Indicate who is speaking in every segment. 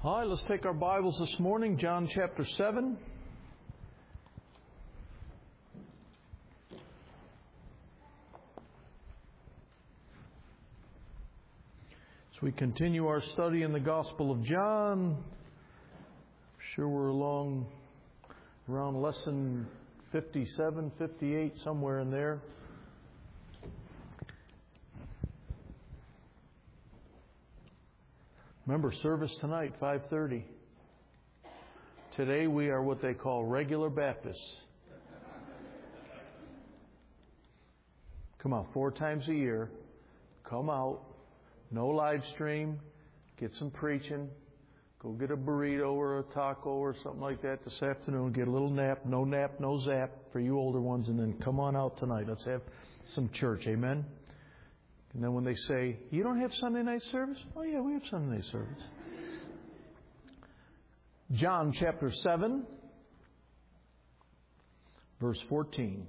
Speaker 1: All right, let's take our Bibles this morning, John chapter 7. As we continue our study in the Gospel of John, I'm sure we're around lesson 57, 58, somewhere in there. Remember, service tonight, 5:30. Today we are what they call regular Baptists. Come out 4 times a year. Come out. No live stream. Get some preaching. Go get a burrito or a taco or something like that this afternoon. Get a little nap. No zap for you older ones. And then come on out tonight. Let's have some church. Amen? And then when they say, you don't have Sunday night service? Oh, yeah, we have Sunday night service. John chapter 7, verse 14.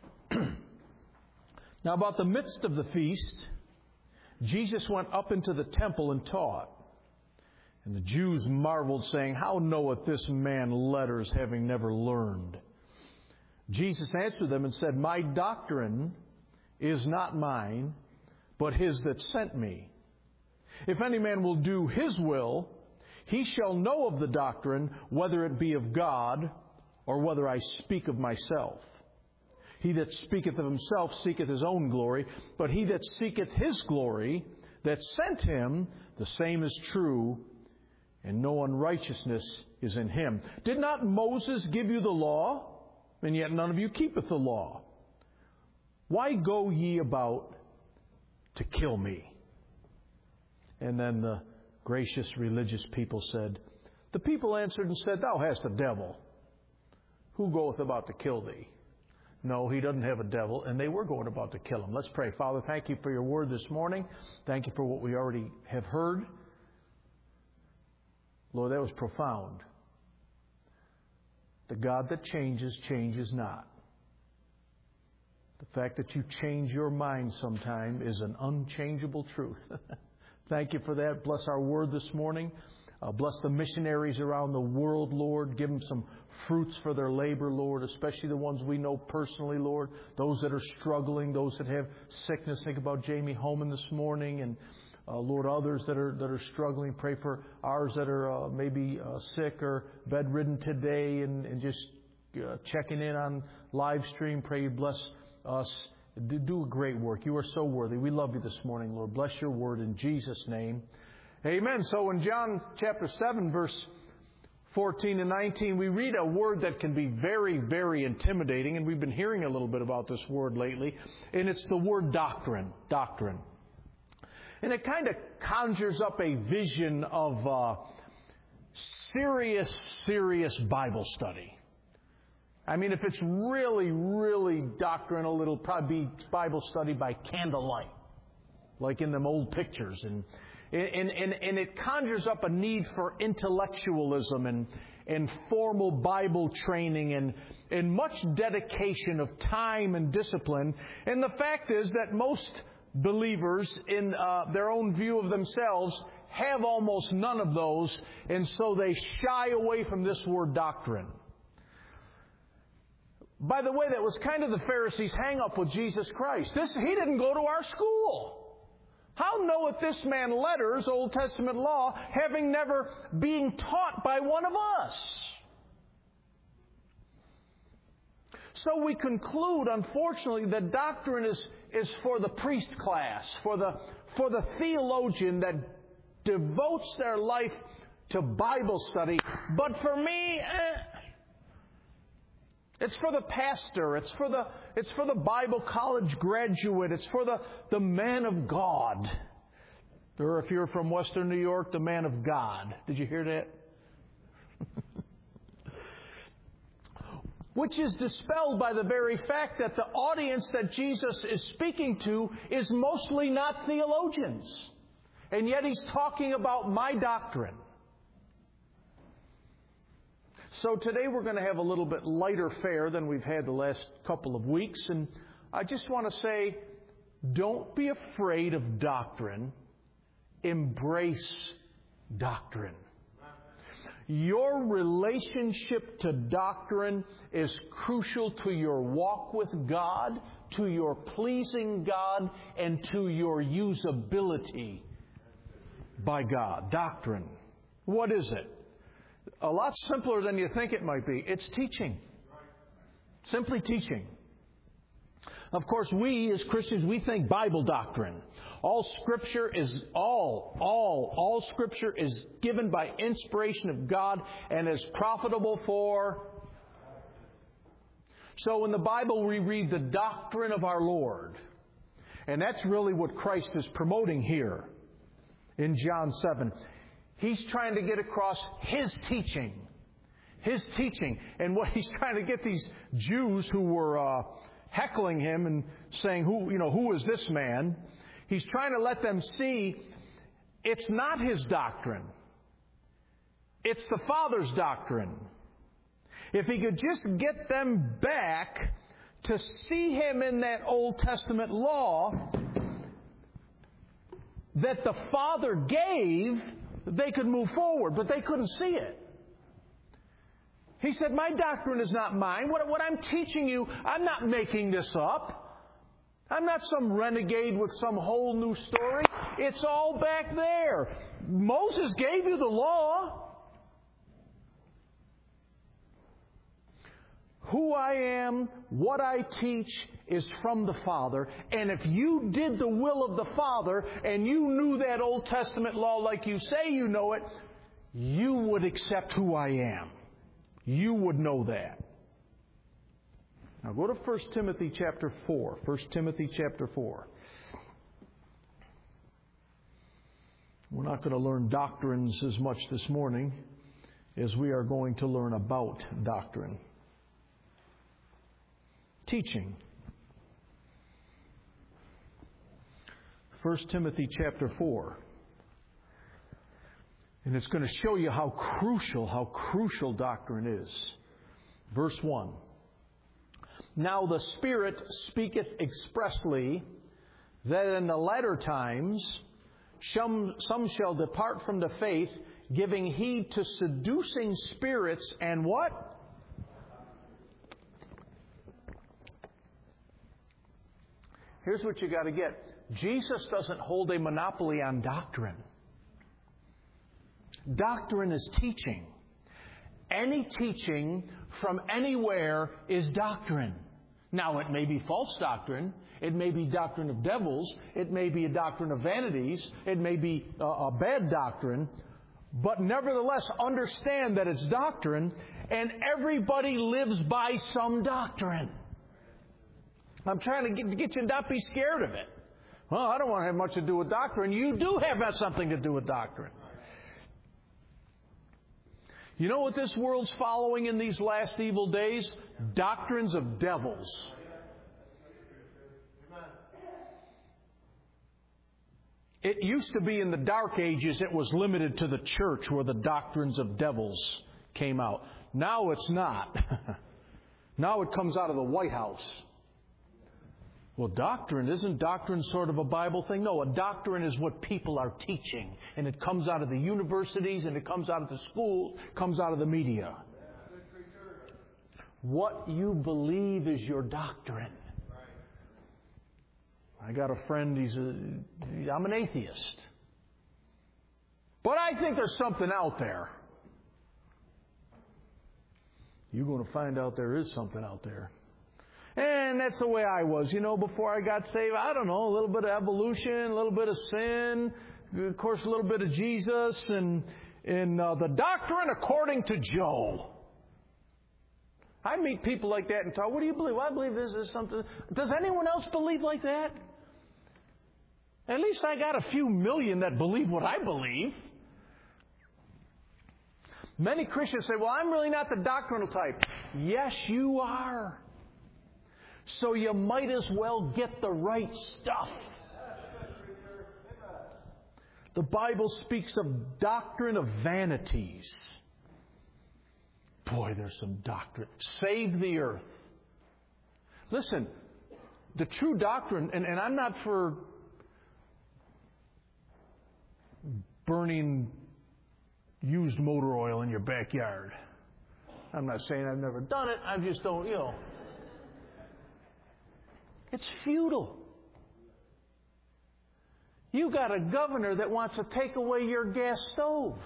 Speaker 1: Now, about the midst of the feast, Jesus went up into the temple and taught. And the Jews marveled, saying, how knoweth this man letters, having never learned? Jesus answered them and said, my doctrine is not mine, but His that sent me. If any man will do His will, he shall know of the doctrine, whether it be of God, or whether I speak of myself. He that speaketh of himself seeketh his own glory, but he that seeketh His glory that sent Him, the same is true, and no unrighteousness is in him. Did not Moses give you the law? And yet none of you keepeth the law. Why go ye about to kill me? And then the gracious religious people said, the people answered and said, thou hast a devil. Who goeth about to kill thee? No, he doesn't have a devil, and they were going about to kill him. Let's pray. Father, thank you for your word this morning. Thank you for what we already have heard. Lord, that was profound. The God that changes, changes not. The fact that you change your mind sometime is an unchangeable truth. Thank you for that. Bless our word this morning. Bless the missionaries around the world, Lord. Give them some fruits for their labor, Lord, especially the ones we know personally, Lord. Those that are struggling, those that have sickness. Think about Jamie Holman this morning, and Lord, others that are struggling. Pray for ours that are maybe sick or bedridden today and just checking in on live stream. Pray you bless us. Do a great work. You are so worthy. We love you this morning, Lord. Bless your word in Jesus' name. Amen. So in John chapter 7, verse 14 and 19, we read a word that can be very, very intimidating, and we've been hearing a little bit about this word lately, and it's the word doctrine. Doctrine. And it kind of conjures up a vision of serious Bible study. I mean, if it's really, really doctrinal, it'll probably be Bible study by candlelight, like in them old pictures. And it conjures up a need for intellectualism and formal Bible training and much dedication of time and discipline. And the fact is that most believers, in their own view of themselves, have almost none of those, and so they shy away from this word doctrine. By the way, that was kind of the Pharisees' hang-up with Jesus Christ. He didn't go to our school. How knoweth this man letters, Old Testament law, having never been taught by one of us? So we conclude, unfortunately, that doctrine is for the priest class, for the theologian that devotes their life to Bible study. But for me, it's for the pastor. It's for the Bible college graduate. It's for the man of God. Or if you're from Western New York, the man of God. Did you hear that? Which is dispelled by the very fact that the audience that Jesus is speaking to is mostly not theologians. And yet He's talking about my doctrine. So today we're going to have a little bit lighter fare than we've had the last couple of weeks. And I just want to say, don't be afraid of doctrine. Embrace doctrine. Your relationship to doctrine is crucial to your walk with God, to your pleasing God, and to your usability by God. Doctrine. What is it? A lot simpler than you think it might be. It's teaching. Simply teaching. Of course, we as Christians, we think Bible doctrine. All Scripture is all Scripture is given by inspiration of God and is profitable for. So in the Bible we read the doctrine of our Lord. And that's really what Christ is promoting here in John 7. He's trying to get across His teaching. His teaching. And what He's trying to get these Jews who were heckling Him and saying, who is this man? He's trying to let them see it's not His doctrine. It's the Father's doctrine. If He could just get them back to see Him in that Old Testament law that the Father gave, they could move forward, but they couldn't see it. He said, my doctrine is not mine. What I'm teaching you, I'm not making this up. I'm not some renegade with some whole new story. It's all back there. Moses gave you the law. Who I am, what I teach is from the Father. And if you did the will of the Father and you knew that Old Testament law like you say you know it, you would accept who I am. You would know that. Now go to 1 Timothy chapter 4. 1 Timothy chapter 4. We're not going to learn doctrines as much this morning as we are going to learn about doctrine. Teaching. 1 Timothy chapter 4. And it's going to show you how crucial doctrine is. Verse 1. Now the Spirit speaketh expressly that in the latter times some shall depart from the faith, giving heed to seducing spirits and what? Here's what you got to get. Jesus doesn't hold a monopoly on doctrine. Doctrine is teaching. Any teaching from anywhere is doctrine. Now, it may be false doctrine. It may be doctrine of devils. It may be a doctrine of vanities. It may be a bad doctrine. But nevertheless, understand that it's doctrine, and everybody lives by some doctrine. I'm trying to get you to not be scared of it. Well, I don't want to have much to do with doctrine. You do have something to do with doctrine. You know what this world's following in these last evil days? Doctrines of devils. It used to be in the Dark Ages it was limited to the church where the doctrines of devils came out. Now it's not. Now it comes out of the White House. Well, isn't doctrine sort of a Bible thing? No, a doctrine is what people are teaching. And it comes out of the universities, and it comes out of the schools, comes out of the media. What you believe is your doctrine. I got a friend, I'm an atheist. But I think there's something out there. You're going to find out there is something out there. And that's the way I was, before I got saved. I don't know, a little bit of evolution, a little bit of sin, of course, a little bit of Jesus, and the doctrine according to Joe. I meet people like that and talk, what do you believe? Well, I believe this is something. Does anyone else believe like that? At least I got a few million that believe what I believe. Many Christians say, well, I'm really not the doctrinal type. Yes, you are. So you might as well get the right stuff. The Bible speaks of doctrine of vanities. Boy, there's some doctrine. Save the earth. Listen, the true doctrine, and I'm not for burning, used motor oil in your backyard. I'm not saying I've never done it. I just don't, It's futile. You got a governor that wants to take away your gas stove.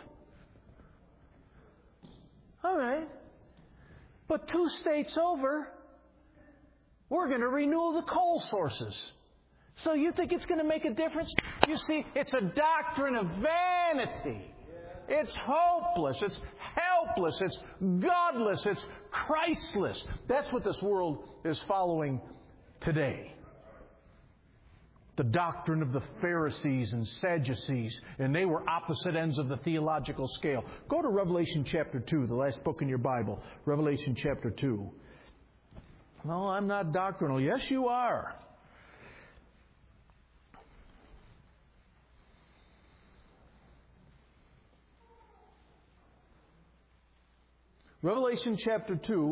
Speaker 1: All right. But 2 states over, we're going to renew the coal sources. So you think it's going to make a difference? You see, it's a doctrine of vanity. It's hopeless. It's helpless. It's godless. It's Christless. That's what this world is following today. The doctrine of the Pharisees and Sadducees, and they were opposite ends of the theological scale. Go to Revelation chapter 2, the last book in your Bible. Revelation chapter 2. No, I'm not doctrinal. Yes, you are. Revelation chapter 2.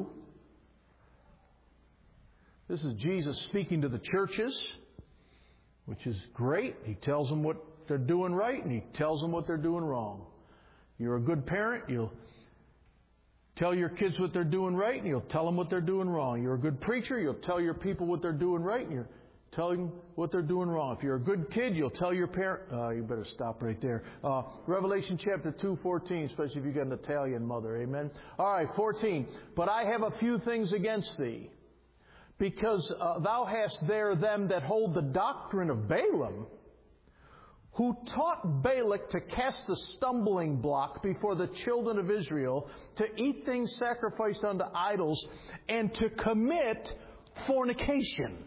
Speaker 1: This is Jesus speaking to the churches, which is great. He tells them what they're doing right, and He tells them what they're doing wrong. You're a good parent, you'll tell your kids what they're doing right, and you'll tell them what they're doing wrong. You're a good preacher, you'll tell your people what they're doing right, and you're telling them what they're doing wrong. If you're a good kid, you'll tell your parent... you better stop right there. Revelation chapter 2:14, especially if you've got an Italian mother. Amen? All right, 14. But I have a few things against thee, because thou hast there them that hold the doctrine of Balaam, who taught Balak to cast the stumbling block before the children of Israel, to eat things sacrificed unto idols, and to commit fornication.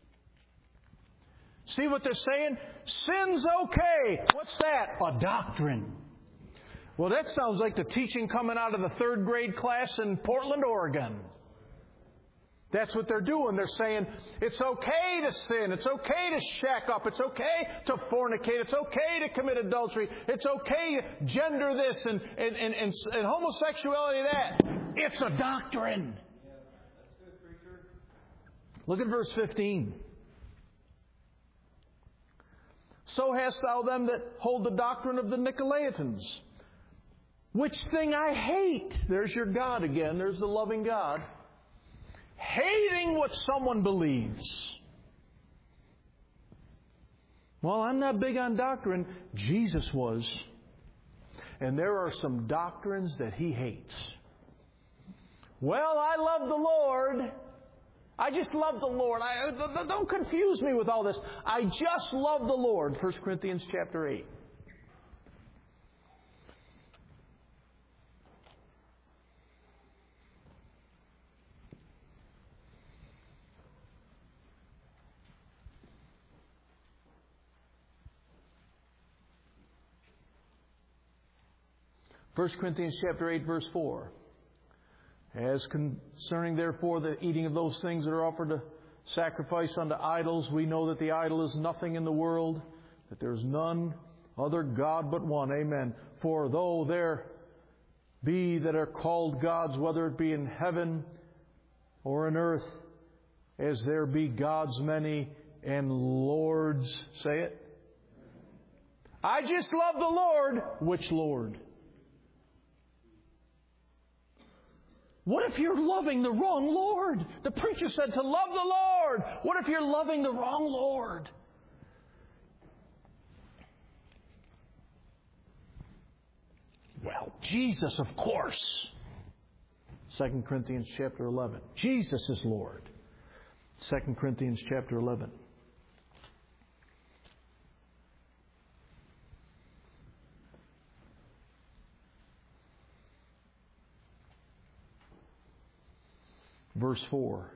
Speaker 1: See what they're saying? Sin's okay. What's that? A doctrine. Well, that sounds like the teaching coming out of the 3rd grade class in Portland, Oregon. That's what they're doing. They're saying it's okay to sin. It's okay to shack up. It's okay to fornicate. It's okay to commit adultery. It's okay to gender this and homosexuality that. It's a doctrine. Look at verse 15. So hast thou them that hold the doctrine of the Nicolaitans, which thing I hate. There's your God again. There's the loving God. Hating what someone believes. Well, I'm not big on doctrine. Jesus was. And there are some doctrines that He hates. Well, I love the Lord. I just love the Lord. Don't confuse me with all this. I just love the Lord. 1 Corinthians chapter 8. First Corinthians chapter 8, verse 4. As concerning, therefore, the eating of those things that are offered to sacrifice unto idols, we know that the idol is nothing in the world, that there is none other God but one. Amen. For though there be that are called gods, whether it be in heaven or in earth, as there be gods many and lords, say it. I just love the Lord. Which Lord? What if you're loving the wrong Lord? The preacher said to love the Lord. What if you're loving the wrong Lord? Well, Jesus, of course. 2 Corinthians chapter 11. Jesus is Lord. 2 Corinthians chapter 11. Verse 4.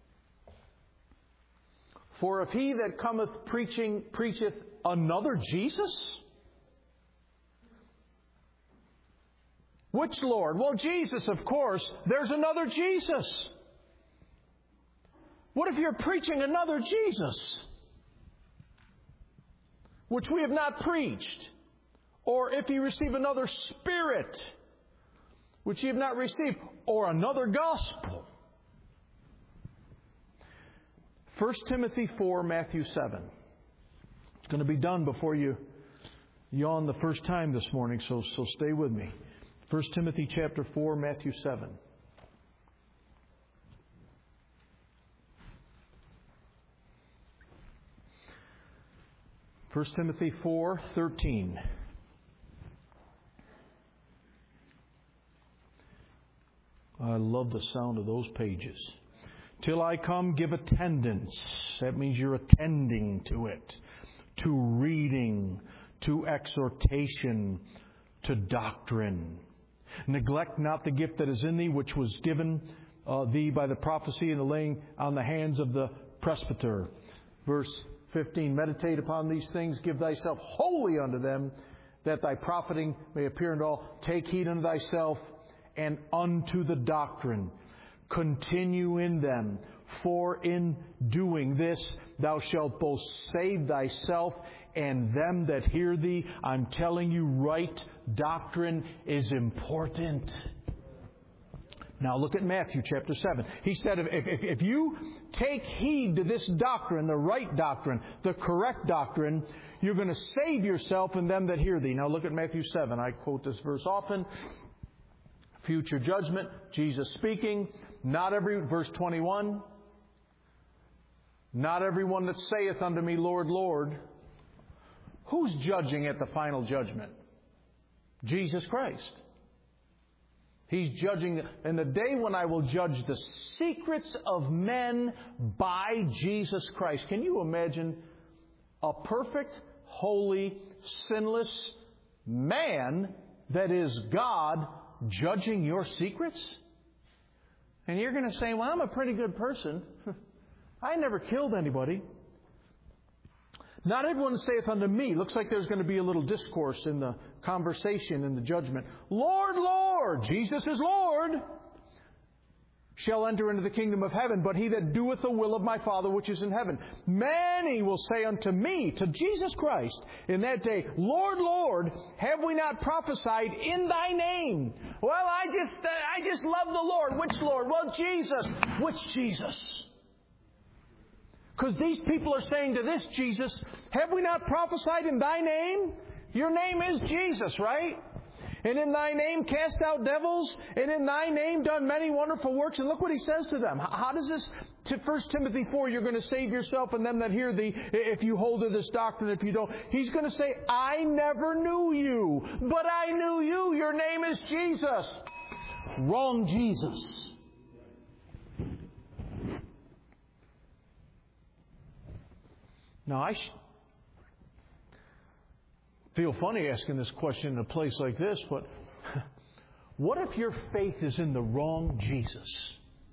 Speaker 1: For if he that cometh preacheth another Jesus? Which Lord? Well, Jesus, of course. There's another Jesus. What if you're preaching another Jesus, which we have not preached? Or if you receive another Spirit, which you have not received? Or another gospel? 1 Timothy 4, Matthew 7. It's going to be done before you yawn the first time this morning, so stay with me. 1 Timothy chapter 4, Matthew 7. First Timothy 4:13. I love the sound of those pages. Till I come, give attendance. That means you're attending to it. To reading, to exhortation, to doctrine. Neglect not the gift that is in thee, which was given thee by the prophecy and the laying on the hands of the presbyter. Verse 15, meditate upon these things, give thyself wholly unto them, that thy profiting may appear in all. Take heed unto thyself and unto the doctrine. Continue in them, for in doing this thou shalt both save thyself and them that hear thee. I'm telling you, right doctrine is important. Now look at Matthew chapter 7. He said, if you take heed to this doctrine, the right doctrine, the correct doctrine, you're going to save yourself and them that hear thee. Now look at Matthew 7. I quote this verse often. Future judgment, Jesus speaking. Verse 21. Not everyone that saith unto me, Lord, Lord. Who's judging at the final judgment? Jesus Christ. He's judging in the day when I will judge the secrets of men by Jesus Christ. Can you imagine a perfect, holy, sinless man that is God judging your secrets? And you're going to say, well, I'm a pretty good person. I never killed anybody. Not everyone saith unto me. Looks like there's going to be a little discourse in the conversation in the judgment. Lord, Lord, Jesus is Lord, shall enter into the kingdom of heaven, but he that doeth the will of my Father which is in heaven. Many will say unto me, to Jesus Christ, in that day, Lord, Lord, have we not prophesied in thy name? Well, I just love the Lord. Which Lord? Well, Jesus. Which Jesus? Because these people are saying to this Jesus, have we not prophesied in thy name? Your name is Jesus, right? And in thy name cast out devils, and in thy name done many wonderful works. And look what he says to them. How does this, to 1 Timothy 4, you're going to save yourself and them that hear thee if you hold to this doctrine, if you don't. He's going to say, I never knew you, but I knew you. Your name is Jesus. Wrong Jesus. Now, I feel funny asking this question in a place like this, but what if your faith is in the wrong Jesus?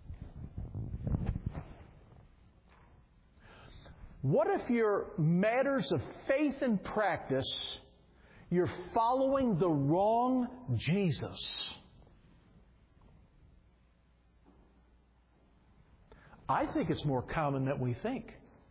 Speaker 1: What if your matters of faith and practice, you're following the wrong Jesus? I think it's more common than we think.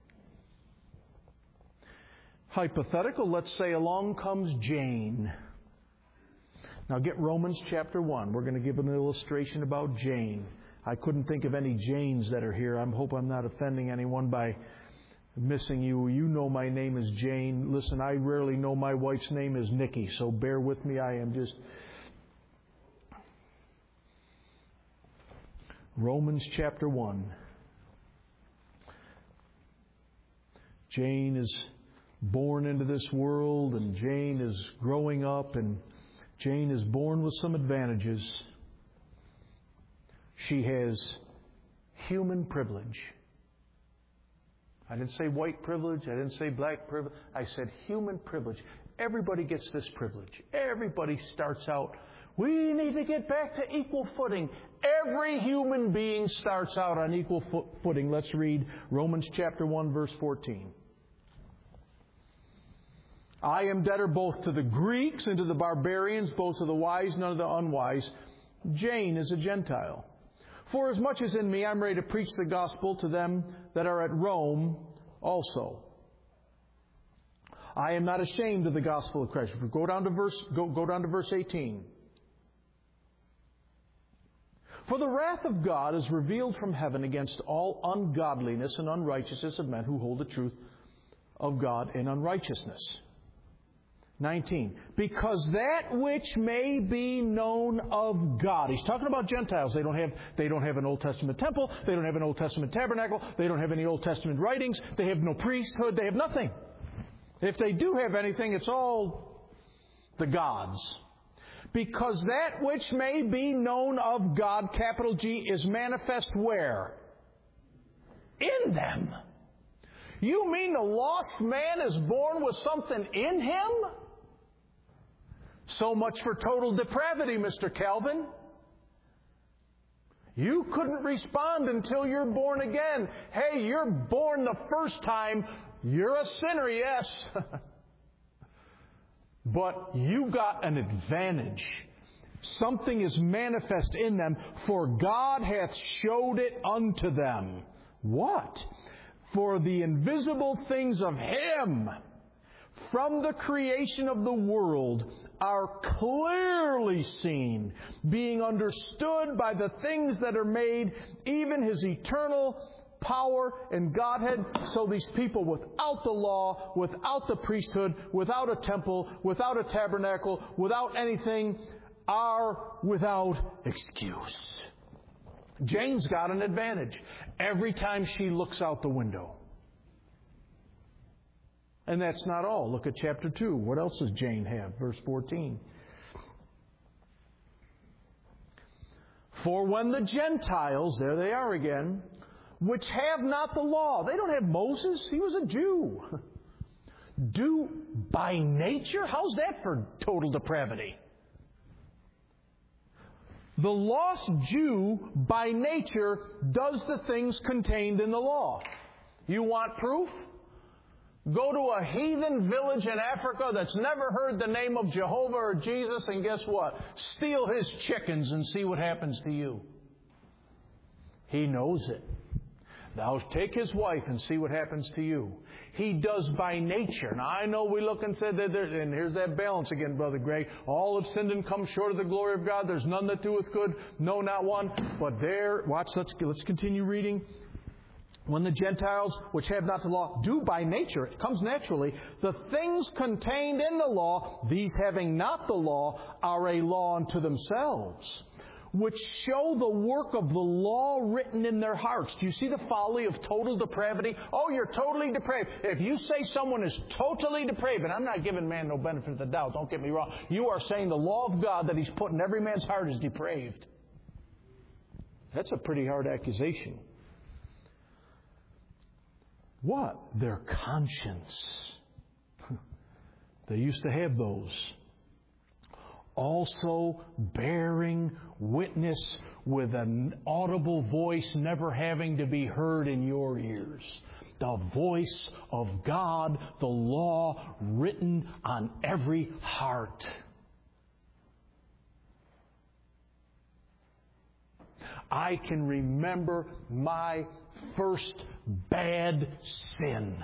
Speaker 1: Hypothetical, let's say along comes Jane. Now get Romans chapter 1. We're going to give an illustration about Jane. I couldn't think of any Janes that are here. I hope I'm not offending anyone by missing you. You know my name is Jane. Listen, I rarely know my wife's name is Nikki, so bear with me. I am just... Romans chapter 1. Jane is born into this world, and Jane is growing up, and Jane is born with some advantages. She has human privilege. I didn't say white privilege. I didn't say black privilege. I said human privilege. Everybody gets this privilege. Everybody starts out, we need to get back to equal footing. Every human being starts out on equal footing. Let's read Romans chapter 1, verse 14. I am debtor both to the Greeks and to the barbarians, both to the wise and to the unwise. Jane is a Gentile. For as much as in me, I'm ready to preach the gospel to them that are at Rome also. I am not ashamed of the gospel of Christ. Go down to verse 18. For the wrath of God is revealed from heaven against all ungodliness and unrighteousness of men who hold the truth of God in unrighteousness. 19. Because that which may be known of God. He's talking about Gentiles. They don't have an Old Testament temple. They don't have an Old Testament tabernacle. They don't have any Old Testament writings. They have no priesthood. They have nothing. If they do have anything, it's all the gods. Because that which may be known of God, capital G, is manifest where? In them. You mean the lost man is born with something in him? So much for total depravity, Mr. Calvin. You couldn't respond until you're born again. Hey, you're born the first time. You're a sinner, yes. But you got an advantage. Something is manifest in them, for God hath showed it unto them. What? For the invisible things of Him from the creation of the world are clearly seen, being understood by the things that are made, even His eternal power and Godhead. So these people without the law, without the priesthood, without a temple, without a tabernacle, without anything, are without excuse. Jane's got an advantage every time she looks out the window. And that's not all. Look at chapter 2. What else does Jane have? Verse 14. For when the Gentiles, there they are again, which have not the law. They don't have Moses. He was a Jew. Do by nature? How's that for total depravity? The lost Jew, by nature, does the things contained in the law. You want proof? Go to a heathen village in Africa that's never heard the name of Jehovah or Jesus, and guess what? Steal his chickens and see what happens to you. He knows it. Thou take his wife and see what happens to you. He does by nature. Now, I know we look and say that and here's that balance again, Brother Gray. All have sinned and come short of the glory of God. There's none that doeth good, no, not one. But there, watch, let's continue reading. When the Gentiles, which have not the law, do by nature, it comes naturally, the things contained in the law, these having not the law, are a law unto themselves, which show the work of the law written in their hearts. Do you see the folly of total depravity? Oh, you're totally depraved. If you say someone is totally depraved, and I'm not giving man no benefit of the doubt, don't get me wrong, you are saying the law of God that He's put in every man's heart is depraved. That's a pretty hard accusation. What? Their conscience. They used to have those. Also bearing witness with an audible voice never having to be heard in your ears. The voice of God, the law written on every heart. I can remember my first bad sin.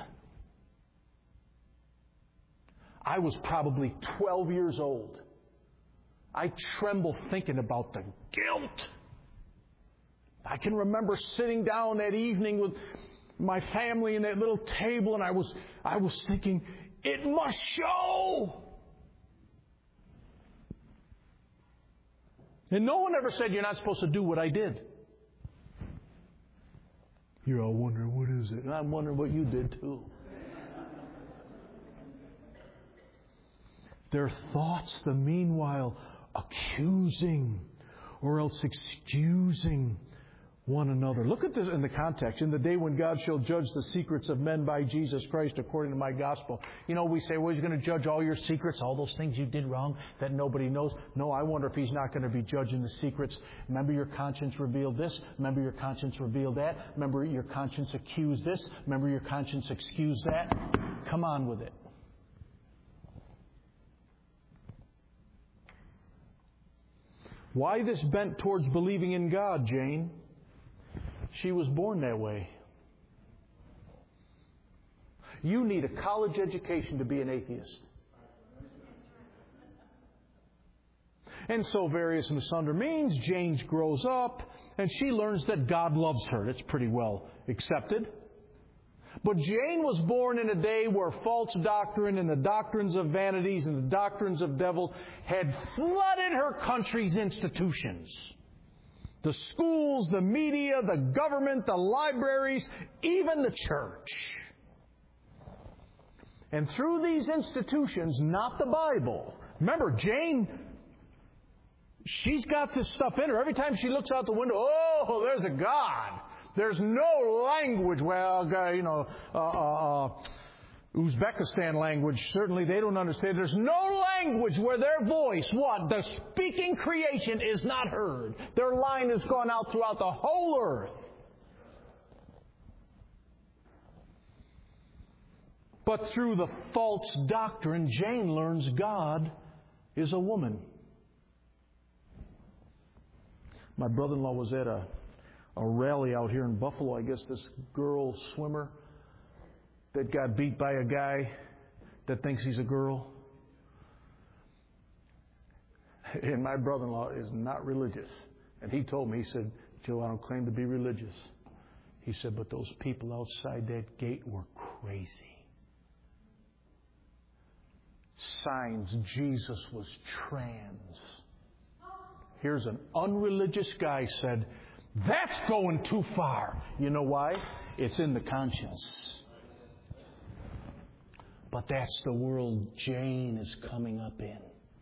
Speaker 1: I was probably 12 years old. I tremble thinking about the guilt. I can remember sitting down that evening with my family in that little table, and I was thinking, it must show. And no one ever said you're not supposed to do what I did. You're all wondering, what is it? And I'm wondering what you did too. Their thoughts, the meanwhile, accusing or else excusing one another. Look at this in the context. In the day when God shall judge the secrets of men by Jesus Christ according to my gospel. You know, we say, well, He's going to judge all your secrets, all those things you did wrong that nobody knows. No, I wonder if He's not going to be judging the secrets. Remember your conscience revealed this. Remember your conscience revealed that. Remember your conscience accused this. Remember your conscience excused that. Come on with it. Why this bent towards believing in God, Jane? She was born that way. You need a college education to be an atheist. And so various and asunder means, Jane grows up and she learns that God loves her. It's pretty well accepted. But Jane was born in a day where false doctrine and the doctrines of vanities and the doctrines of devils had flooded her country's institutions. The schools, the media, the government, the libraries, even the church. And through these institutions, not the Bible. Remember, Jane, she's got this stuff in her. Every time she looks out the window, oh, there's a God. There's no language. Well, Uzbekistan language, certainly they don't understand. There's no language where their voice, the speaking creation is not heard. Their line has gone out throughout the whole earth. But through the false doctrine, Jane learns God is a woman. My brother-in-law was at a rally out here in Buffalo. I guess this girl swimmer that got beat by a guy that thinks he's a girl. And my brother-in-law is not religious. And he told me, he said, Joe, I don't claim to be religious. He said, but those people outside that gate were crazy. Signs Jesus was trans. Here's an unreligious guy said, that's going too far. You know why? It's in the conscience. But that's the world Jane is coming up in.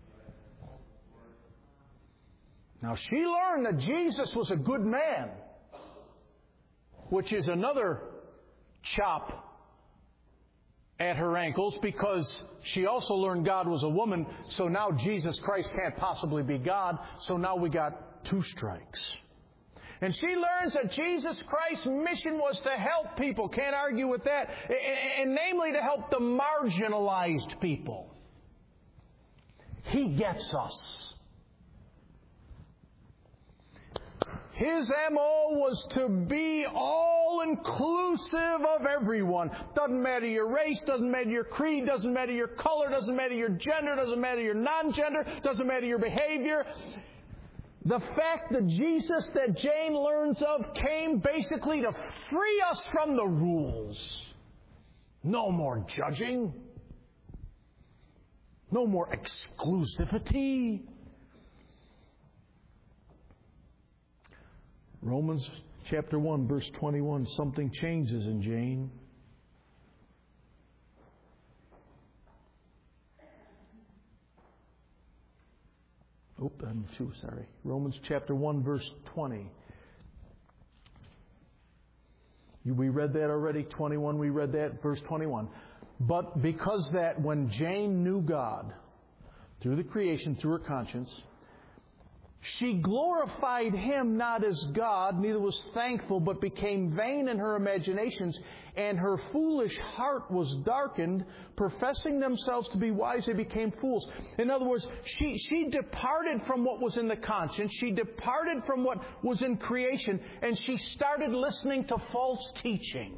Speaker 1: Now, she learned that Jesus was a good man, which is another chop at her ankles, because she also learned God was a woman, so now Jesus Christ can't possibly be God, so now we got two strikes. And she learns that Jesus Christ's mission was to help people. Can't argue with that. And namely to help the marginalized people. He gets us. His M.O. was to be all-inclusive of everyone. Doesn't matter your race, doesn't matter your creed, doesn't matter your color, doesn't matter your gender, doesn't matter your non-gender, doesn't matter your behavior. The fact that Jesus that Jane learns of came basically to free us from the rules. No more judging. No more exclusivity. Romans chapter 1, verse 21, something changes in Jane. I'm too sorry. Romans chapter 1, verse 20. We read that already, 21, we read that, verse 21. But because that when Jane knew God, through the creation, through her conscience, she glorified Him not as God, neither was thankful, but became vain in her imaginations, and her foolish heart was darkened. Professing themselves to be wise, they became fools. In other words, she departed from what was in the conscience. She departed from what was in creation, and she started listening to false teaching.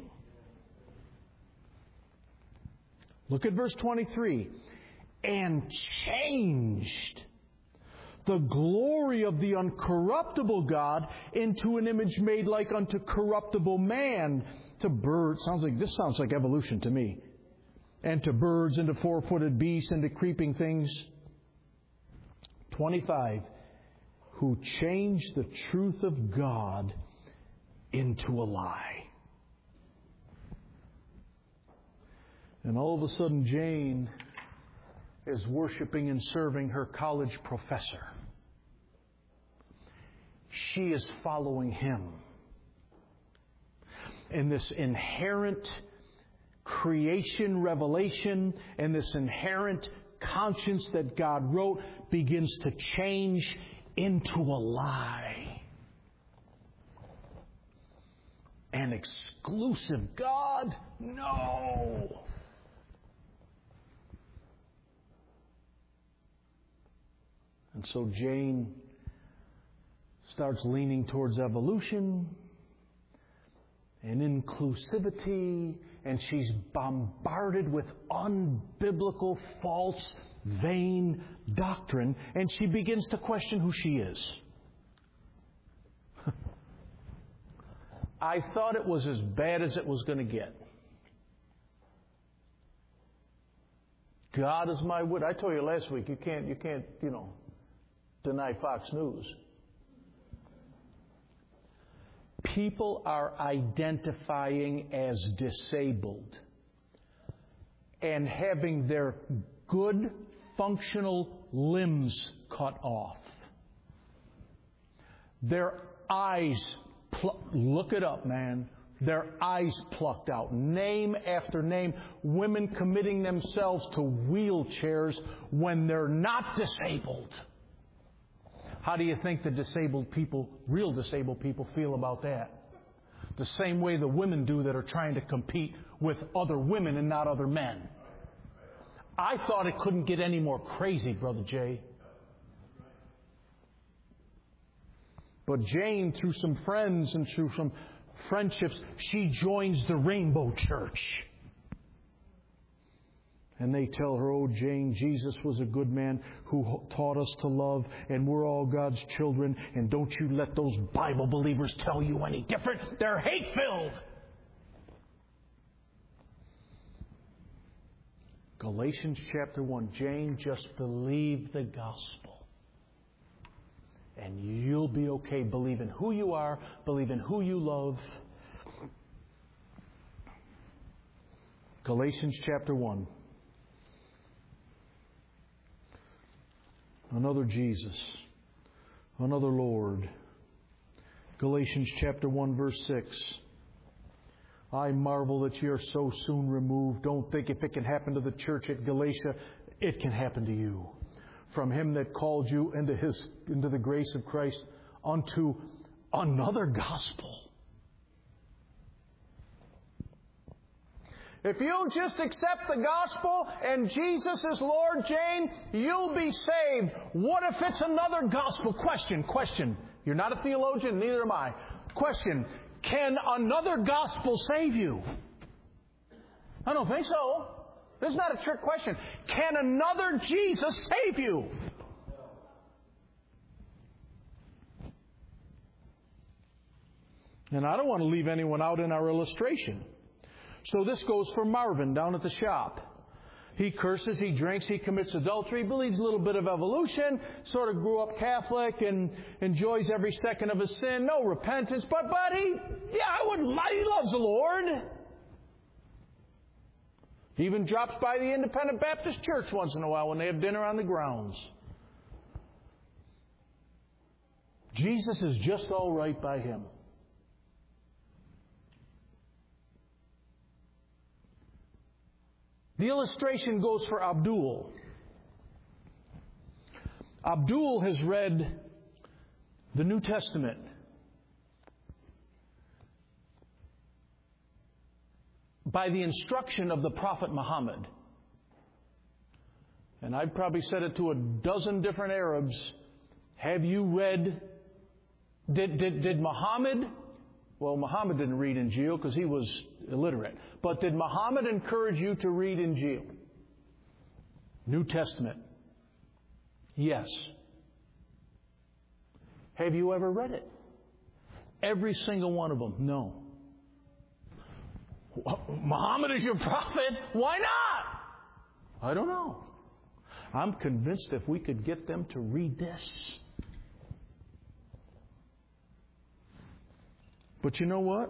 Speaker 1: Look at verse 23. And changed the glory of the uncorruptible God into an image made like unto corruptible man, to birds. This sounds like evolution to me. And to birds, and to four-footed beasts, and to creeping things. 25. Who changed the truth of God into a lie. And all of a sudden, Jane is worshiping and serving her college professor. She is following him. And this inherent creation revelation and this inherent conscience that God wrote begins to change into a lie. An exclusive God? No. And so Jane starts leaning towards evolution and inclusivity, and she's bombarded with unbiblical, false, vain doctrine, and she begins to question who she is. I thought it was as bad as it was going to get. God is my witness. I told you last week, you can't, deny Fox News. People are identifying as disabled and having their good, functional limbs cut off. Their eyes, look it up, man. Their eyes plucked out. Name after name. Women committing themselves to wheelchairs when they're not disabled. How do you think the disabled people, real disabled people, feel about that? The same way the women do that are trying to compete with other women and not other men. I thought it couldn't get any more crazy, Brother Jay. But Jane, through some friends and through some friendships, she joins the Rainbow Church. And they tell her, oh, Jane, Jesus was a good man who taught us to love, and we're all God's children, and don't you let those Bible believers tell you any different. They're hate-filled. Galatians chapter 1, Jane, just believe the gospel. And you'll be okay. Believe in who you are. Believe in who you love. Galatians chapter 1. Another Jesus. Another Lord. Galatians chapter 1 verse 6. I marvel that ye are so soon removed. Don't think if it can happen to the church at Galatia, it can happen to you. From him that called you into the grace of Christ unto another gospel. If you'll just accept the gospel and Jesus is Lord, Jane, you'll be saved. What if it's another gospel? Question. You're not a theologian, neither am I. Question. Can another gospel save you? I don't think so. This is not a trick question. Can another Jesus save you? And I don't want to leave anyone out in our illustration. So this goes for Marvin down at the shop. He curses, he drinks, he commits adultery, believes a little bit of evolution, sort of grew up Catholic and enjoys every second of his sin, no repentance, but he loves the Lord. He even drops by the Independent Baptist Church once in a while when they have dinner on the grounds. Jesus is just all right by him. The illustration goes for Abdul. Abdul has read the New Testament. By the instruction of the Prophet Muhammad. And I've probably said it to a dozen different Arabs. Have you read... Did Muhammad... Well, Muhammad didn't read Injil because he was illiterate. But did Muhammad encourage you to read Injil? New Testament. Yes. Have you ever read it? Every single one of them? No. Muhammad is your prophet? Why not? I don't know. I'm convinced if we could get them to read this. But you know what?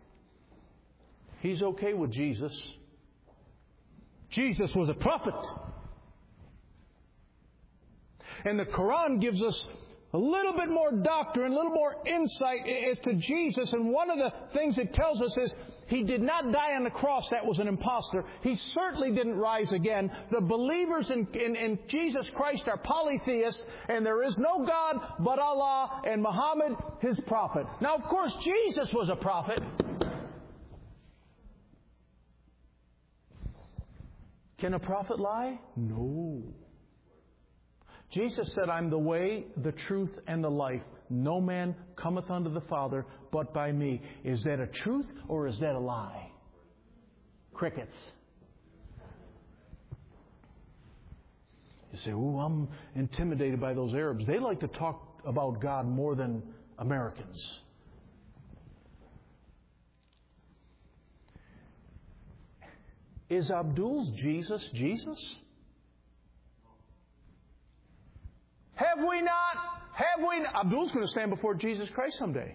Speaker 1: He's okay with Jesus. Jesus was a prophet. And the Quran gives us a little bit more doctrine, a little more insight as to Jesus. And one of the things it tells us is he did not die on the cross. That was an impostor. He certainly didn't rise again. The believers in Jesus Christ are polytheists, and there is no God but Allah, and Muhammad, his prophet. Now, of course, Jesus was a prophet. Can a prophet lie? No. Jesus said, I'm the way, the truth, and the life. No man cometh unto the Father but by me. Is that a truth or is that a lie? Crickets. You say, I'm intimidated by those Arabs. They like to talk about God more than Americans. Is Abdul's Jesus Jesus? Have we not? Abdul's going to stand before Jesus Christ someday.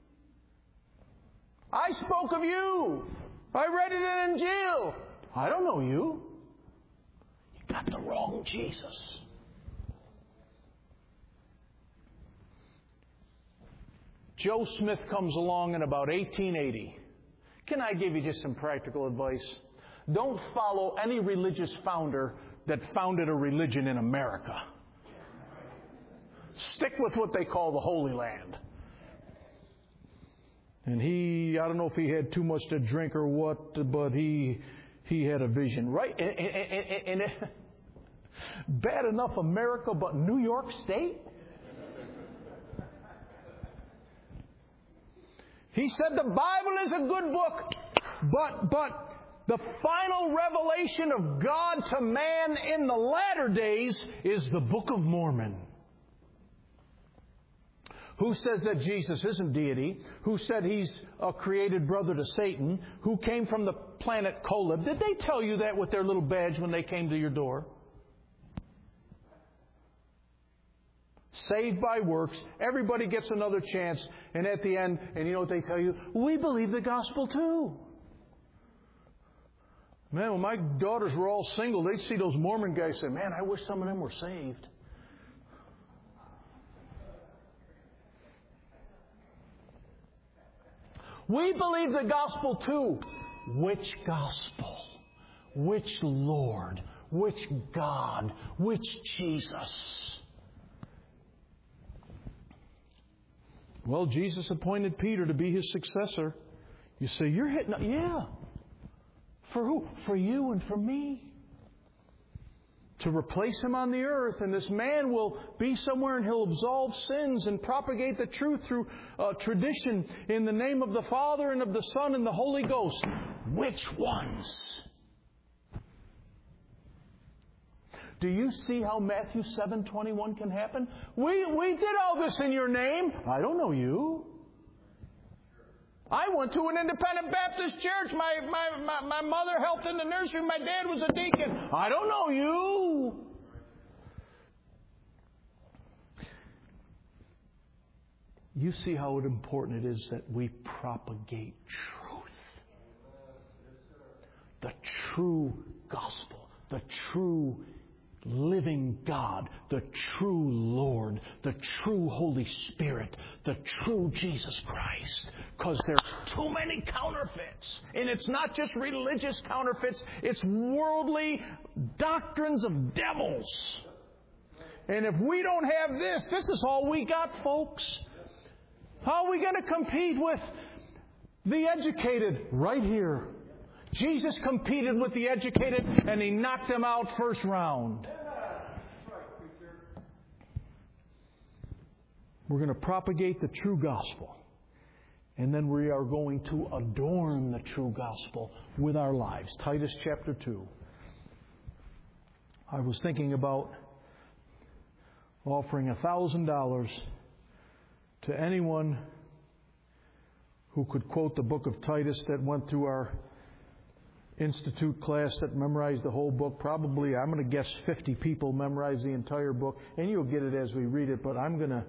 Speaker 1: I spoke of you. I read it in Injil. I don't know you. You got the wrong Jesus. Joe Smith comes along in about 1880. Can I give you just some practical advice? Don't follow any religious founder that founded a religion in America. Stick with what they call the Holy Land. And I don't know if he had too much to drink or what, but he had a vision. Right? And bad enough America, but New York State? He said the Bible is a good book, but the final revelation of God to man in the latter days is the Book of Mormon. Who says that Jesus isn't deity? Who said he's a created brother to Satan? Who came from the planet Kolob? Did they tell you that with their little badge when they came to your door? Saved by works. Everybody gets another chance. And at the end, and you know what they tell you? We believe the gospel too. Man, when my daughters were all single, they'd see those Mormon guys say, man, I wish some of them were saved. We believe the gospel too. Which gospel? Which Lord? Which God? Which Jesus? Well, Jesus appointed Peter to be his successor. You say, you're hitting... Yeah. For who? For you and for me. To replace him on the earth. And this man will be somewhere and he'll absolve sins and propagate the truth through tradition in the name of the Father and of the Son and the Holy Ghost. Which ones? Do you see how Matthew 7:21 can happen? We did all this in your name. I don't know you. I went to an independent Baptist church. My mother helped in the nursery. My dad was a deacon. I don't know you. You see how important it is that we propagate truth. The true gospel. The true living God, the true Lord, the true Holy Spirit, the true Jesus Christ. Because there's too many counterfeits. And it's not just religious counterfeits, it's worldly doctrines of devils. And if we don't have this is all we got, folks. How are we going to compete with the educated right here? Jesus competed with the educated and he knocked them out first round. We're going to propagate the true gospel. And then we are going to adorn the true gospel with our lives. Titus chapter 2. I was thinking about offering $1,000 to anyone who could quote the book of Titus that went through our Institute class that memorized the whole book. Probably, I'm going to guess 50 people memorized the entire book. And you'll get it as we read it, but I'm going to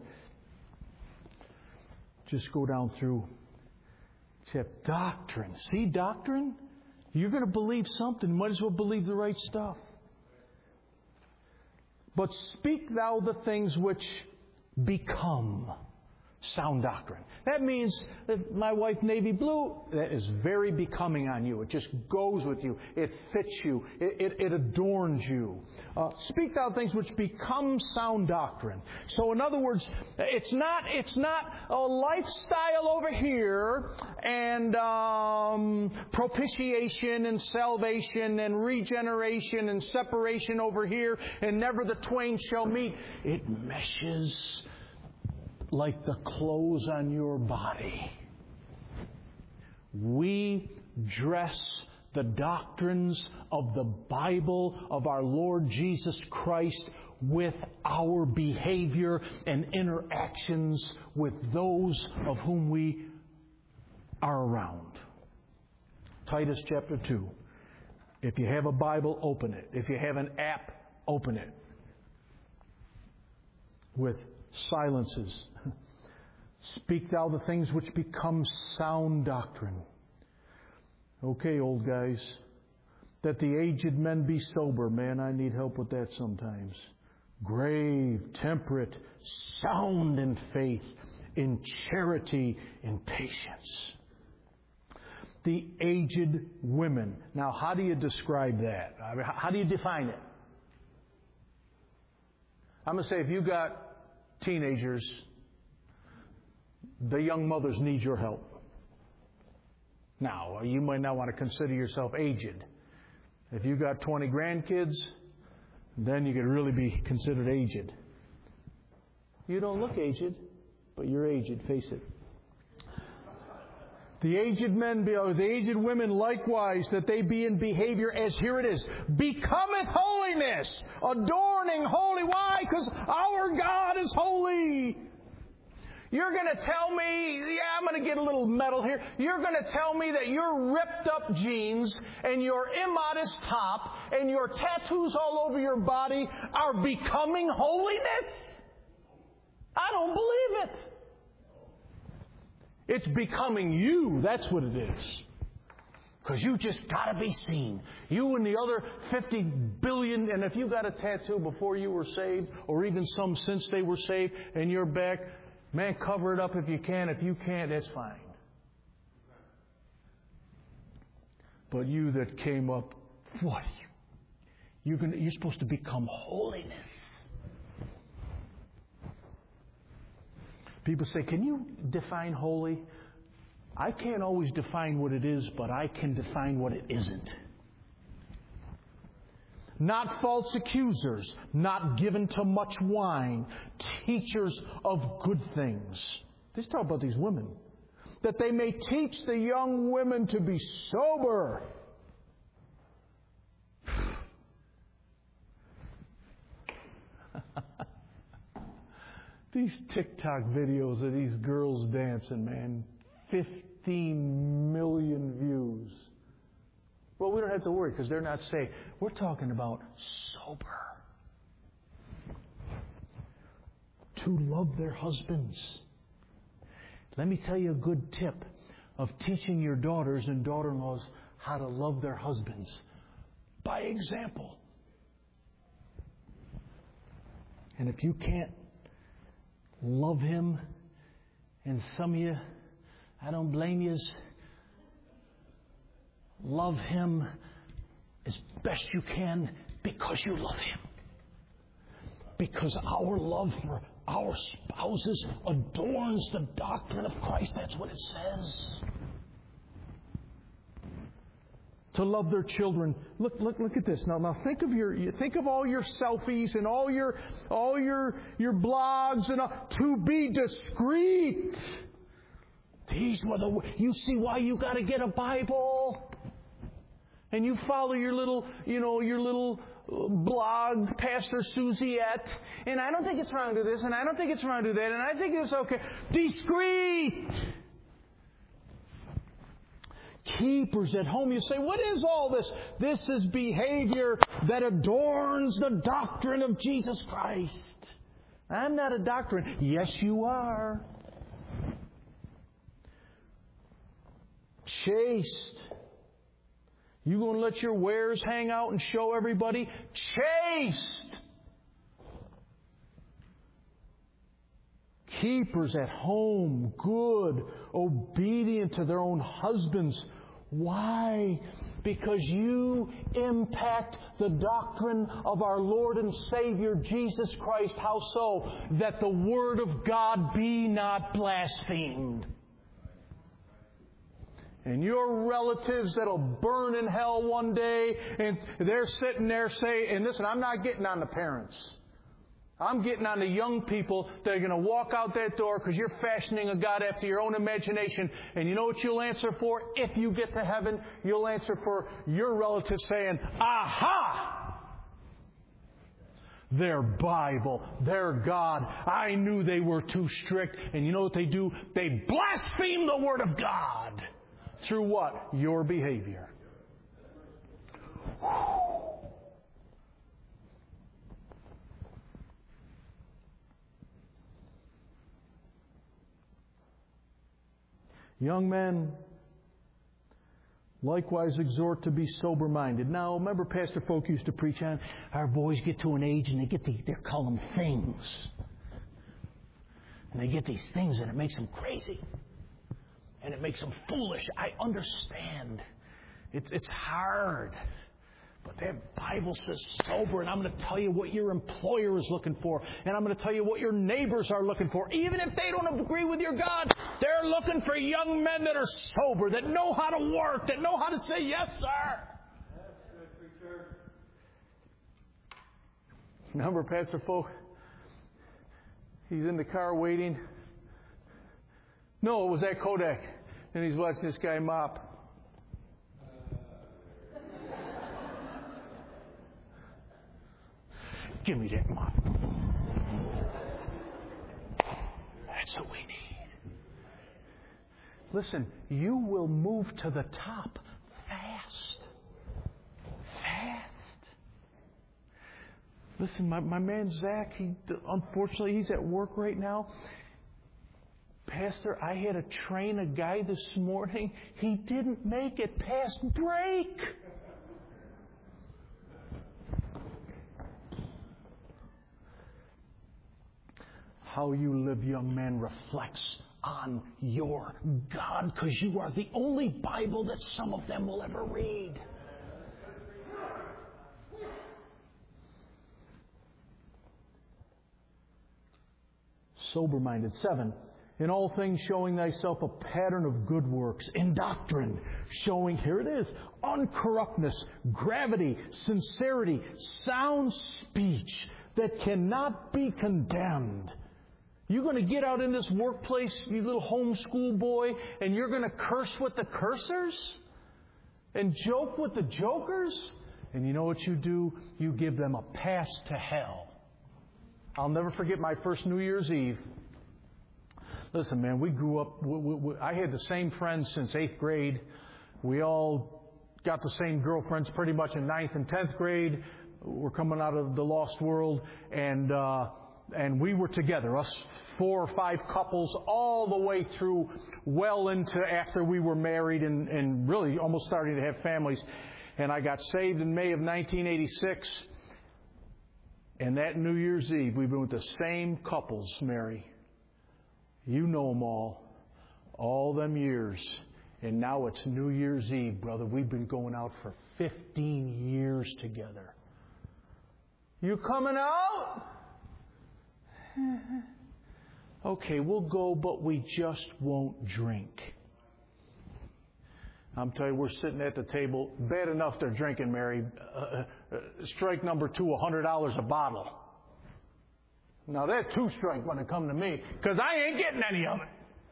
Speaker 1: just go down through doctrine. See, doctrine? You're going to believe something. You might as well believe the right stuff. But speak thou the things which become sound doctrine. That means that my wife navy blue, that is very becoming on you. It just goes with you. It fits you. It adorns you. Speak thou things which become sound doctrine. So in other words, it's not a lifestyle over here and propitiation and salvation and regeneration and separation over here and never the twain shall meet. It meshes like the clothes on your body. We dress the doctrines of the Bible, of our Lord Jesus Christ, with our behavior and interactions with those of whom we are around. Titus chapter 2. If you have a Bible, open it. If you have an app, open it. with silences. Speak thou the things which become sound doctrine. Okay, old guys. That the aged men be sober. Man, I need help with that sometimes. Grave, temperate, sound in faith, in charity, in patience. The aged women. Now, how do you describe that? I mean, how do you define it? I'm going to say if you got teenagers, the young mothers need your help. Now, you might not want to consider yourself aged. If you got 20 grandkids, then you could really be considered aged. You don't look aged, but you're aged, face it. The aged men, or the aged women likewise, that they be in behavior as, here it is, becometh holiness, adorning holy. Why? Because our God is holy. You're going to tell me, I'm going to get a little metal here. You're going to tell me that your ripped up jeans and your immodest top and your tattoos all over your body are becoming holiness? I don't believe it. It's becoming you. That's what it is. Because you just got to be seen. You and the other 50 billion, and if you got a tattoo before you were saved, or even some since they were saved, and you're back, man, cover it up if you can. If you can't, that's fine. But you that came up, what? You're supposed to become holiness. People say, can you define holy? I can't always define what it is, but I can define what it isn't. Not false accusers, not given to much wine, teachers of good things. Let's talk about these women. That they may teach the young women to be sober. These TikTok videos of these girls dancing, man, 15 million views. Well, we don't have to worry because they're not saved. We're talking about sober. To love their husbands. Let me tell you a good tip of teaching your daughters and daughter-in-laws how to love their husbands. By example. And if you can't love him, and some of you, I don't blame you, love him as best you can because you love him. Because our love for our spouses adorns the doctrine of Christ. That's what it says. To love their children. Look at this. Now think of all your selfies and all your blogs and all, to be discreet. These were you see why you got to get a Bible. And you follow your little blog, Pastor Suziette, and I don't think it's wrong to do this, and I don't think it's wrong to do that, and I think it's okay. Discreet. Keepers at home. You say, what is all this? This is behavior that adorns the doctrine of Jesus Christ. I'm not a doctrine. Yes, you are. Chaste. You going to let your wares hang out and show everybody? Chaste. Keepers at home, good, obedient to their own husbands. Why? Because you impact the doctrine of our Lord and Savior Jesus Christ. How so? That the Word of God be not blasphemed. And your relatives that'll burn in hell one day, and they're sitting there saying, and listen, I'm not getting on the parents. I'm getting on the young people that are going to walk out that door because you're fashioning a God after your own imagination. And you know what you'll answer for? If you get to heaven, you'll answer for your relatives saying, aha! Their Bible, their God. I knew they were too strict. And you know what they do? They blaspheme the Word of God. Through what? Your behavior. Whew. Young men, likewise exhort to be sober-minded. Now, remember Pastor Folk used to preach on, our boys get to an age and they call them things. And they get these things and it makes them crazy. And it makes them foolish. I understand. It's hard. But that Bible says sober, and I'm going to tell you what your employer is looking for. And I'm going to tell you what your neighbors are looking for. Even if they don't agree with your God, they're looking for young men that are sober, that know how to work, that know how to say, yes, sir. Remember Pastor Folk? He's in the car waiting. No, it was at Kodak. And he's watching this guy mop. Give me that mop. That's what we need. Listen, you will move to the top fast. Fast. Listen, my man Zach, unfortunately he's at work right now. Pastor, I had to train a guy this morning. He didn't make it past break. How you live, young man, reflects on your God, because you are the only Bible that some of them will ever read. Sober-minded. 7. In all things showing thyself a pattern of good works. In doctrine showing, here it is, uncorruptness, gravity, sincerity, sound speech that cannot be condemned. You're going to get out in this workplace, you little homeschool boy, and you're going to curse with the cursers? And joke with the jokers? And you know what you do? You give them a pass to hell. I'll never forget my first New Year's Eve. Listen, man, we grew up, I had the same friends since 8th grade. We all got the same girlfriends pretty much in 9th and 10th grade. We're coming out of the lost world, and we were together, us 4 or 5 couples, all the way through well into after we were married and really almost starting to have families. And I got saved in May of 1986. And that New Year's Eve, we've been with the same couples, Mary. You know them all them years. And now it's New Year's Eve, brother. We've been going out for 15 years together. You coming out? Okay, we'll go, but we just won't drink. I'm telling you, we're sitting at the table. Bad enough they're drinking, Mary. Strike number 2, $100 a bottle. Now, that 2 strike when it come to me, because I ain't getting any of it.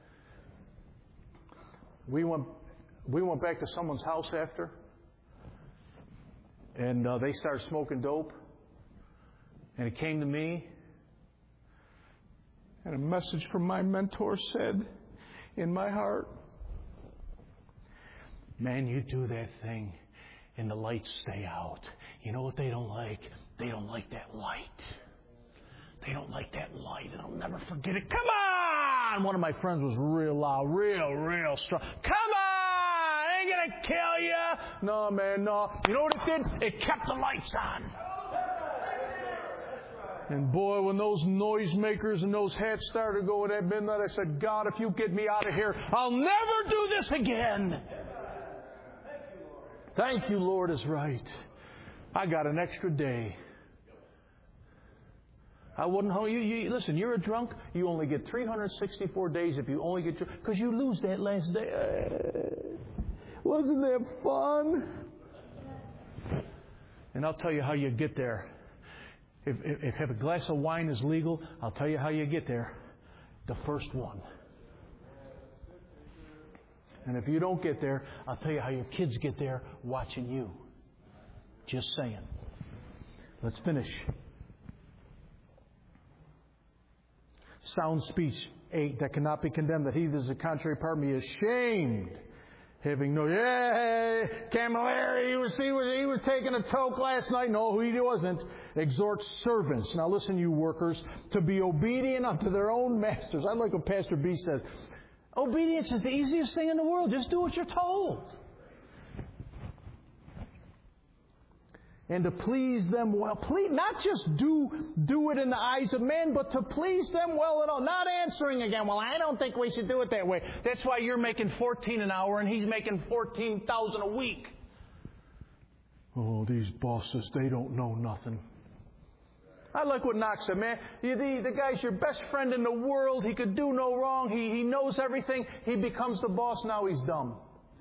Speaker 1: We went back to someone's house after, and they started smoking dope. And it came to me, and a message from my mentor said in my heart, man, you do that thing and the lights stay out. You know what they don't like? They don't like that light. They don't like that light, and I'll never forget it. Come on! One of my friends was real loud, real strong. Come on! I ain't gonna kill you! No, man, no. You know what it did? It kept the lights on. And boy, when those noisemakers and those hats started going at midnight, I said, God, if you get me out of here, I'll never do this again. Thank you, Lord, is right. I got an extra day. I wouldn't hold you. Listen, you're a drunk. You only get 364 days if you only get drunk. Because you lose that last day. Wasn't that fun? And I'll tell you how you get there. If a glass of wine is legal, I'll tell you how you get there. The first one. And if you don't get there, I'll tell you how your kids get there watching you. Just saying. Let's finish. Sound speech, 8, that cannot be condemned, that he that is a contrary part be ashamed, having no, Camilleri, he was taking a toke last night. No, he wasn't. Exhort servants. Now listen, you workers, to be obedient unto their own masters. I like what Pastor B says. Obedience is the easiest thing in the world. Just do what you're told. And to please them well. Not just do it in the eyes of men, but to please them well at all. Not answering again, well, I don't think we should do it that way. That's why you're making $14 an hour and he's making $14,000 a week. Oh, these bosses, they don't know nothing. I like what Knox said, man. The guy's your best friend in the world. He could do no wrong. He knows everything. He becomes the boss. Now he's dumb.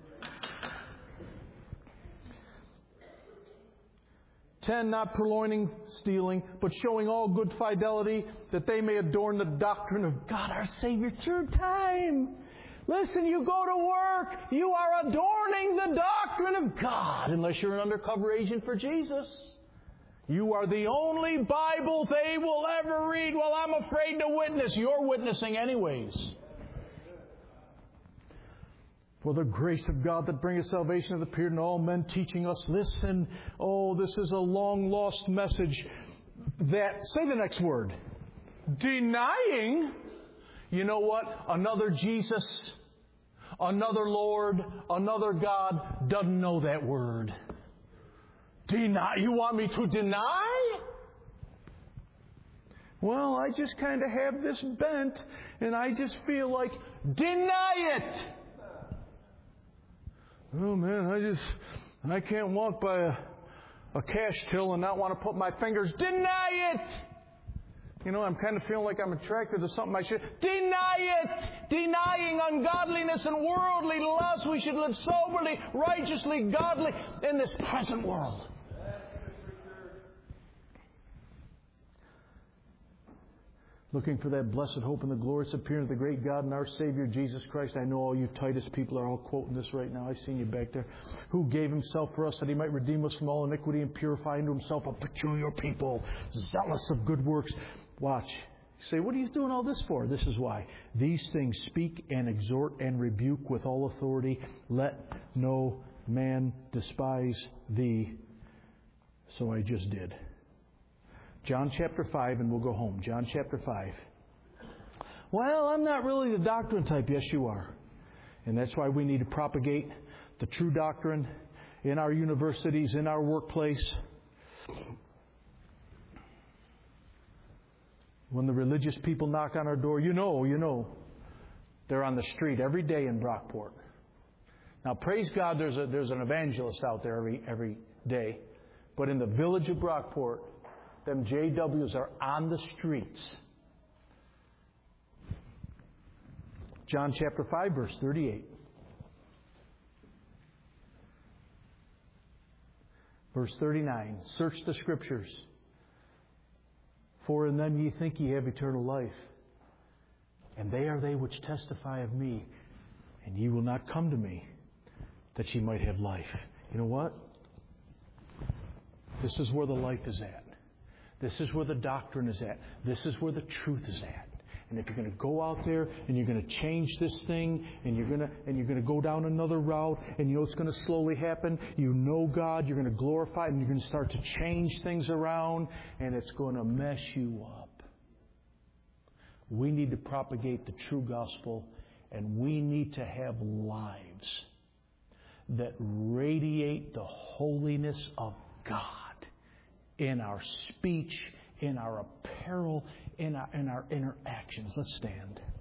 Speaker 1: 10, not purloining, stealing, but showing all good fidelity, that they may adorn the doctrine of God our Savior. Third time. Listen, you go to work, you are adorning the doctrine of God, unless you're an undercover agent for Jesus. You are the only Bible they will ever read. Well, I'm afraid to witness. You're witnessing anyways. For the grace of God that bringeth salvation hath appeared in all men, teaching us, listen, this is a long lost message that, say the next word, denying, you know what, another Jesus, another Lord, another God, doesn't know that word. Deny? You want me to deny? Well, I just kind of have this bent, and I just feel like, deny it! Oh man, I can't walk by a cash till and not want to put my fingers. Deny it! You know, I'm kind of feeling like I'm attracted to something I should. Deny it! Denying ungodliness and worldly lust, we should live soberly, righteously, godly in this present world. Looking for that blessed hope and the glorious appearing of the great God and our Savior, Jesus Christ. I know all you Titus people are all quoting this right now. I've seen you back there. Who gave Himself for us that He might redeem us from all iniquity and purify unto Himself a peculiar people, zealous of good works. Watch. You say, what are you doing all this for? This is why. These things speak and exhort and rebuke with all authority. Let no man despise thee. So I just did. John chapter 5, and we'll go home. John chapter 5. Well, I'm not really the doctrine type. Yes, you are. And that's why we need to propagate the true doctrine in our universities, in our workplace. When the religious people knock on our door, you know, they're on the street every day in Brockport. Now, praise God, there's an evangelist out there every day. But in the village of Brockport, them JWs are on the streets. John chapter 5, verse 38. Verse 39. Search the Scriptures, for in them ye think ye have eternal life. And they are they which testify of me. And ye will not come to me, that ye might have life. You know what? This is where the life is at. This is where the doctrine is at. This is where the truth is at. And if you're going to go out there and you're going to change this thing and you're going to go down another route and you know it's going to slowly happen, you know God, you're going to glorify and you're going to start to change things around and it's going to mess you up. We need to propagate the true gospel and we need to have lives that radiate the holiness of God. In our speech, in our apparel, in our interactions. Let's stand.